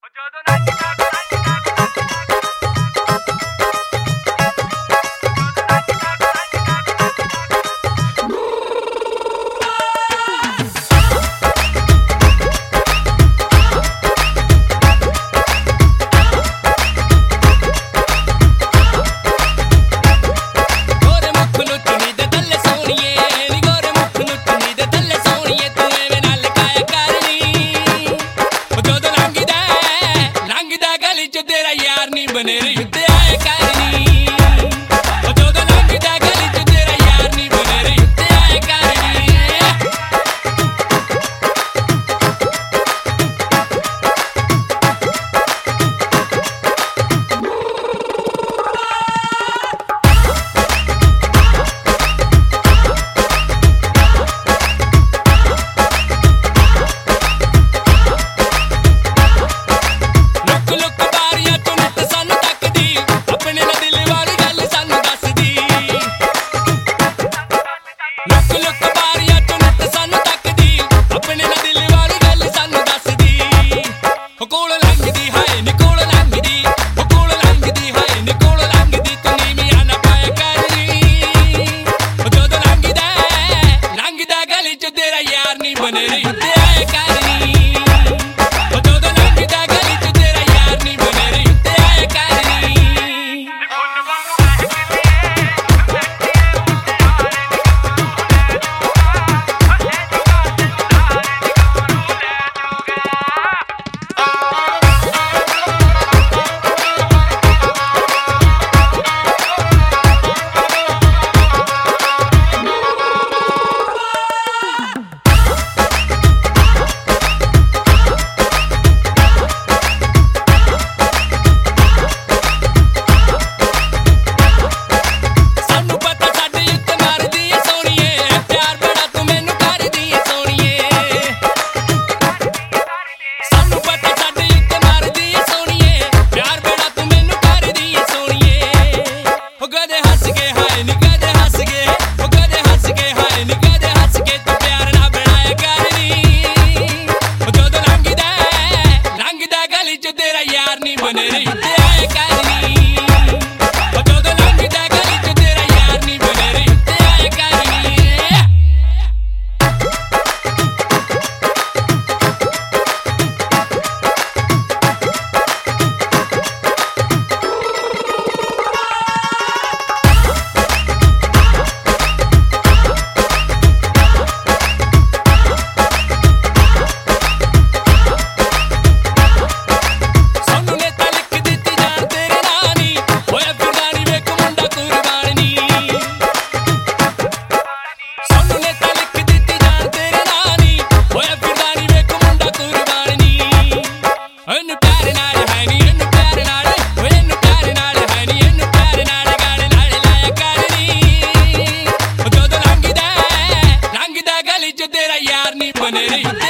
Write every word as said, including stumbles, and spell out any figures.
बने रही आए करनी ओ जो तो लंघदा गली च तेरा यार नहीं बने रही आए करनी। बने रही आए करनी ओ जो तो लंघदा गली च तेरा यार नहीं बने रही आए करनी। तेरा यार नहीं बने रही आए करनी ओ जो तो लंघदा गली च तेरा यार नहीं बने रही आए करनी। तेरा यार नहीं बने रही।